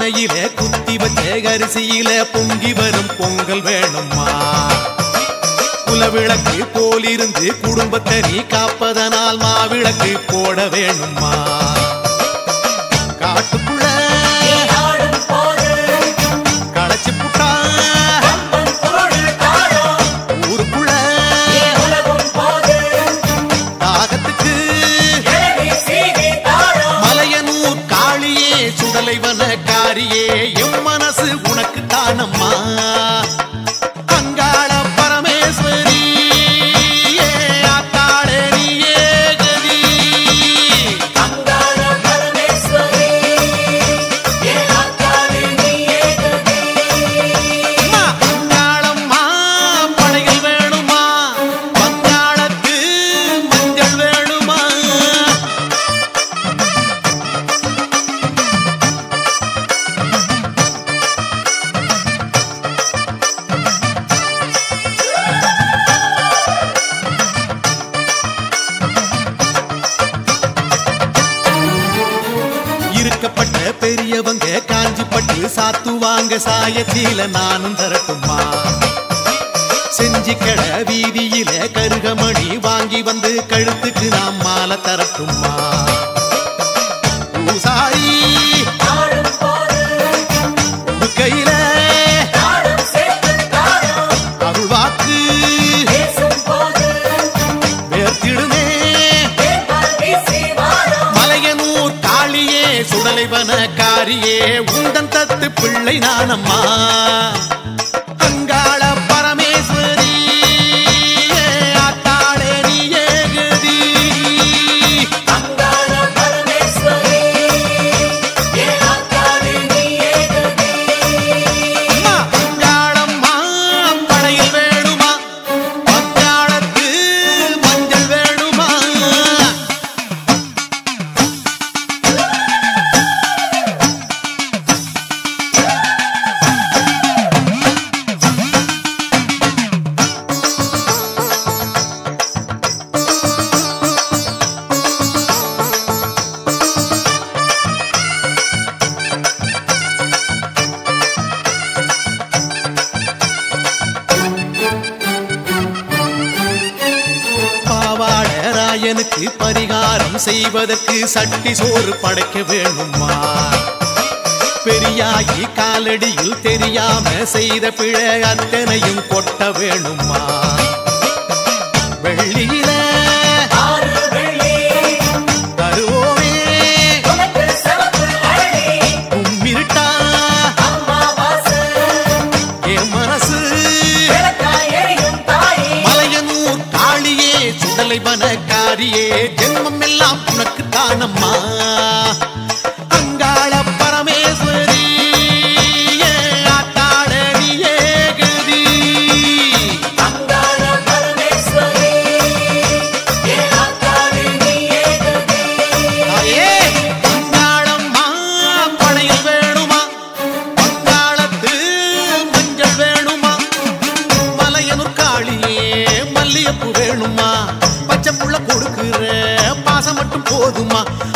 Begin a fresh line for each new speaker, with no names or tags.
பானையில குத்தி வச்ச அரிசியில பொங்கி வரும் பொங்கல் வேணுமா குலவிளக்கு போலிருந்து குடும்பத்தை நீ காப்பதனால் மாவிளக்கு போட வேணுமா காட்டுக்குள்ள களைச்சு புட்டா ஊருக்குள்ள தாகத்துக்கு மலையனூர் காளியே சுடலைவன காரியே எம் மனசு உனக்கு தானம்மா இருக்கப்பட்ட பெரியவங்க காஞ்சிப்பட்டு சாத்துவாங்க சாயத்தில நானும் தரட்டுமா செஞ்சி கடை வீதியில கருகமணி வாங்கி வந்து கழுத்துக்கு நாம் மாலை தரட்டுமா பூசாரி கையில அருள்வாக்கு வேர்த்திடுமே மலையனூர் காளியே சுடலைவன காரியே உந்தன் தத்து பிள்ளை நானம்மா அங்காள பரமேஸ்வரி ஆத்தாளே நீயே கதி அங்காள பரமேஸ்வரி ஆத்தாளே நீயே கதி அங்காளம்மா படையில் வேணுமா அங்காளத்து மஞ்சள் வேணுமா எனக்கு பரிகாரம் செய்வதற்கு சட்டி சோறு படைக்க வேணுமா பெரியாகி காலடியில் தெரியாம செய்த பிழை அத்தனையும் கொட்ட வேணுமா வெள்ளியில தருவோமே கும்மிருட்டா என் மனசு மலையனூர் காளியே சுடலைவன காரியே ஜென்மம் எல்லாம் உனக்கு தானம்மா அங்காள பரமேஸ்வரி ஆத்தாளே நீயே கதி அங்காள பரமேஸ்வரி ஆத்தாளே நீயே கதி தாயே அங்காளம்மா படையில் வேணுமா அங்காளத்து மஞ்சள் வேணுமா மலையனூர் காளியே மல்லியப்பூ வேணுமா பச்சை புள்ள கொடுக்குற பாசம் மட்டும் போதுமா